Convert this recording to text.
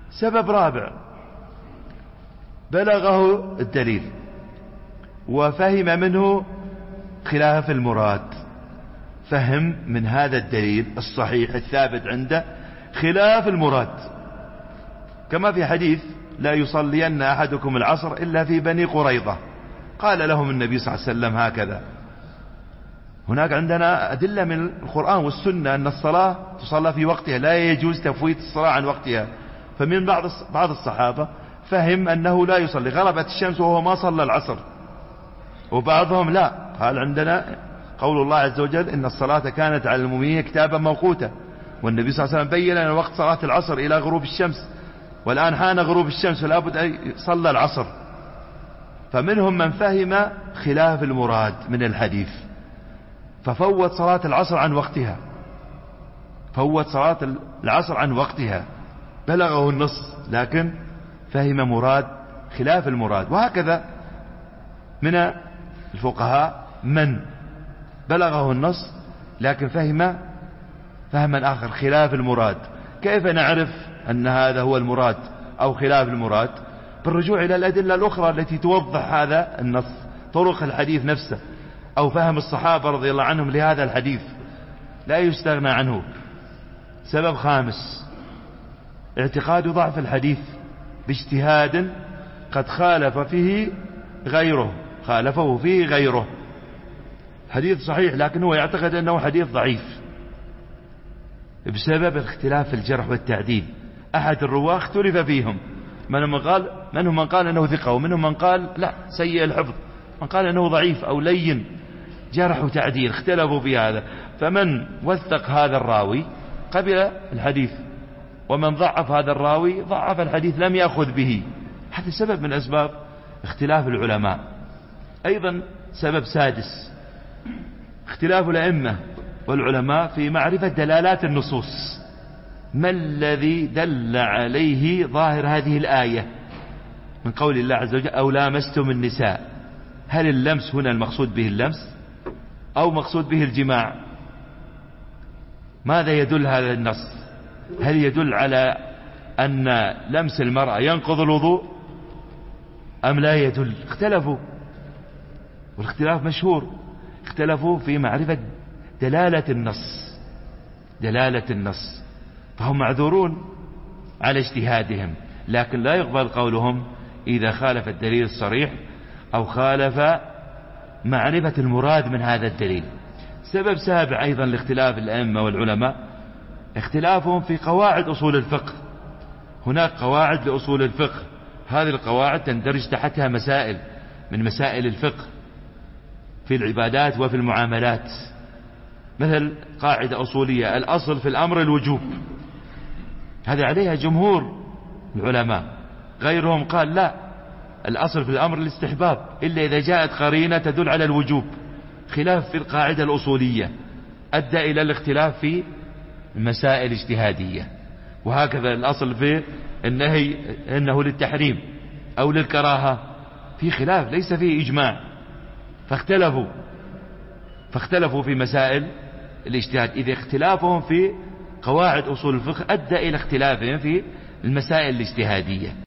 سبب رابع، بلغه الدليل وفهم منه خلاف المراد، فهم من هذا الدليل الصحيح الثابت عنده خلاف المراد. كما في حديث لا يصلين أحدكم العصر إلا في بني قريظة، قال لهم النبي صلى الله عليه وسلم هكذا. هناك عندنا أدلة من القرآن والسنة أن الصلاة تصلى في وقتها، لا يجوز تفويت الصلاة عن وقتها. فمن بعض الصحابة فهم أنه لا يصلي، غربت الشمس وهو ما صلى العصر، وبعضهم لا، قال عندنا قول الله عز وجل إن الصلاة كانت على المؤمنين كتابا موقوتا، والنبي صلى الله عليه وسلم بين أن وقت صلاة العصر إلى غروب الشمس، والآن حان غروب الشمس فلا بد أن يصلى العصر. فمنهم من فهم خلاف المراد من الحديث ففوت صلاة العصر عن وقتها، فوت صلاة العصر عن وقتها، بلغه النص لكن فهم مراد خلاف المراد. وهكذا من الفقهاء من بلغه النص لكن فهم فهما آخر خلاف المراد. كيف نعرف أن هذا هو المراد أو خلاف المراد؟ بالرجوع إلى الأدلة الأخرى التي توضح هذا النص، طرق الحديث نفسه أو فهم الصحابة رضي الله عنهم لهذا الحديث لا يستغنى عنه. سبب خامس، اعتقاد ضعف الحديث باجتهاد قد خالفه فيه غيره. حديث صحيح لكن هو يعتقد أنه حديث ضعيف بسبب الاختلاف في الجرح والتعديل. أحد الرواة اختلف فيهم، منهم من قال أنه ثقة، ومنهم من قال لا سيء الحفظ، من قال أنه ضعيف أو لين، جرح وتعديل، اختلفوا في هذا. فمن وثق هذا الراوي قبل الحديث، ومن ضعف هذا الراوي ضعف الحديث لم يأخذ به. هذا سبب من أسباب اختلاف العلماء. أيضا سبب سادس، اختلاف الأئمة والعلماء في معرفة دلالات النصوص. ما الذي دل عليه ظاهر هذه الآية من قول الله عز وجل أو لامستم النساء؟ هل اللمس هنا المقصود به اللمس أو مقصود به الجماع؟ ماذا يدل هذا النص؟ هل يدل على أن لمس المرأة ينقض الوضوء أم لا يدل؟ اختلفوا، والاختلاف مشهور، اختلفوا في معرفة دلالة النص، فهم معذورون على اجتهادهم، لكن لا يقبل قولهم إذا خالف الدليل الصريح أو خالف معرفة المراد من هذا الدليل. سبب سابع أيضا لاختلاف الأئمة والعلماء اختلافهم في قواعد أصول الفقه. هناك قواعد لأصول الفقه، هذه القواعد تندرج تحتها مسائل من مسائل الفقه في العبادات وفي المعاملات، مثل قاعدة أصولية الأصل في الأمر الوجوب، هذا عليها جمهور العلماء. غيرهم قال لا، الأصل في الأمر الاستحباب إلا إذا جاءت قرينة تدل على الوجوب، خلاف في القاعدة الأصولية أدى إلى الاختلاف في المسائل الاجتهادية. وهكذا الأصل في النهي إنه للتحريم أو للكراهة، في خلاف ليس فيه إجماع، فاختلفوا في مسائل الاجتهاد. إذا اختلافهم في قواعد أصول الفقه أدى إلى اختلافهم في المسائل الاجتهادية.